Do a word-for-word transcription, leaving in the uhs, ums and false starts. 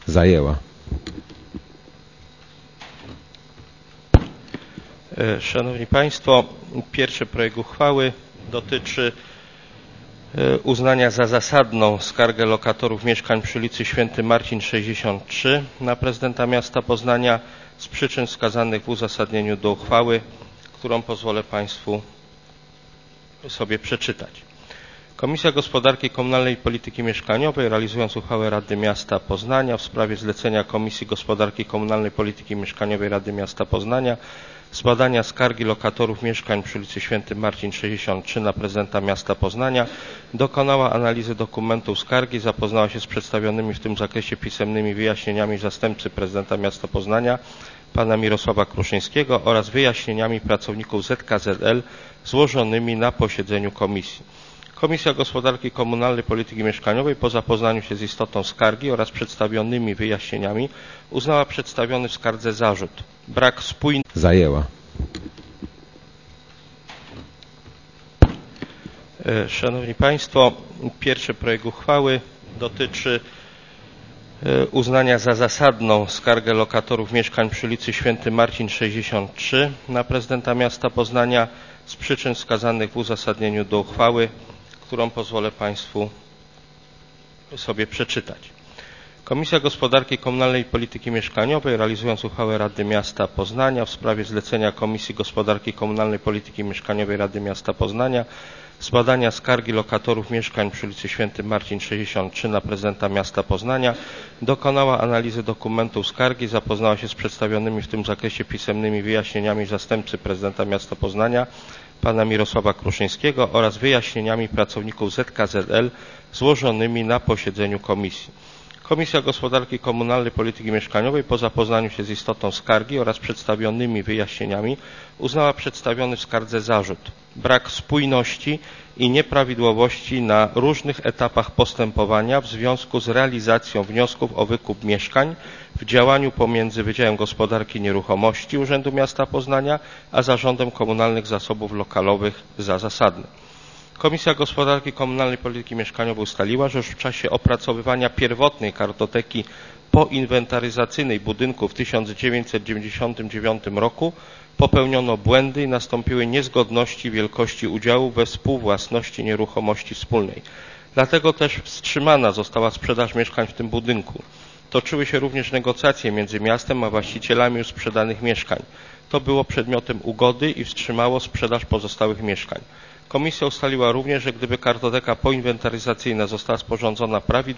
zajęła. Szanowni Państwo, pierwszy projekt uchwały dotyczy uznania za zasadną skargę lokatorów mieszkań przy ulicy Święty Marcin sześćdziesiąt trzy na prezydenta miasta Poznania z przyczyn wskazanych w uzasadnieniu do uchwały, którą pozwolę Państwu sobie przeczytać. Komisja Gospodarki Komunalnej i Polityki Mieszkaniowej, realizując uchwałę Rady Miasta Poznania w sprawie zlecenia Komisji Gospodarki Komunalnej i Polityki Mieszkaniowej Rady Miasta Poznania zbadania skargi lokatorów mieszkań przy ulicy Święty Marcin sześćdziesiąt trzy na prezydenta miasta Poznania, dokonała analizy dokumentów skargi, zapoznała się z przedstawionymi w tym zakresie pisemnymi wyjaśnieniami zastępcy prezydenta miasta Poznania pana Mirosława Kruszyńskiego oraz wyjaśnieniami pracowników Z K Z L złożonymi na posiedzeniu komisji. Komisja Gospodarki Komunalnej i Polityki Mieszkaniowej po zapoznaniu się z istotą skargi oraz przedstawionymi wyjaśnieniami uznała przedstawiony w skardze zarzut brak spójności zajęła. Szanowni Państwo, pierwszy projekt uchwały dotyczy uznania za zasadną skargę lokatorów mieszkań przy ulicy Święty Marcin sześćdziesiąt trzy na prezydenta miasta Poznania z przyczyn wskazanych w uzasadnieniu do uchwały, którą pozwolę Państwu sobie przeczytać. Komisja Gospodarki Komunalnej i Polityki Mieszkaniowej, realizując uchwałę Rady Miasta Poznania w sprawie zlecenia Komisji Gospodarki Komunalnej i Polityki Mieszkaniowej Rady Miasta Poznania zbadania skargi lokatorów mieszkań przy ulicy Święty Marcin sześćdziesiąt trzy na prezydenta miasta Poznania, dokonała analizy dokumentów skargi, zapoznała się z przedstawionymi w tym zakresie pisemnymi wyjaśnieniami zastępcy prezydenta miasta Poznania pana Mirosława Kruszyńskiego oraz wyjaśnieniami pracowników Z K Z L złożonymi na posiedzeniu komisji. Komisja Gospodarki Komunalnej i Polityki Mieszkaniowej po zapoznaniu się z istotą skargi oraz przedstawionymi wyjaśnieniami uznała przedstawiony w skardze zarzut brak spójności i nieprawidłowości na różnych etapach postępowania w związku z realizacją wniosków o wykup mieszkań w działaniu pomiędzy Wydziałem Gospodarki Nieruchomości Urzędu Miasta Poznania a Zarządem Komunalnych Zasobów Lokalowych za zasadne. Komisja Gospodarki Komunalnej i Polityki Mieszkaniowej ustaliła, że już w czasie opracowywania pierwotnej kartoteki poinwentaryzacyjnej budynku w tysiąc dziewięćset dziewięćdziesiątym dziewiątym roku popełniono błędy i nastąpiły niezgodności wielkości udziału we współwłasności nieruchomości wspólnej. Dlatego też wstrzymana została sprzedaż mieszkań w tym budynku. Toczyły się również negocjacje między miastem a właścicielami już sprzedanych mieszkań. To było przedmiotem ugody i wstrzymało sprzedaż pozostałych mieszkań. Komisja ustaliła również, że gdyby kartoteka poinwentaryzacyjna została sporządzona prawidłowo,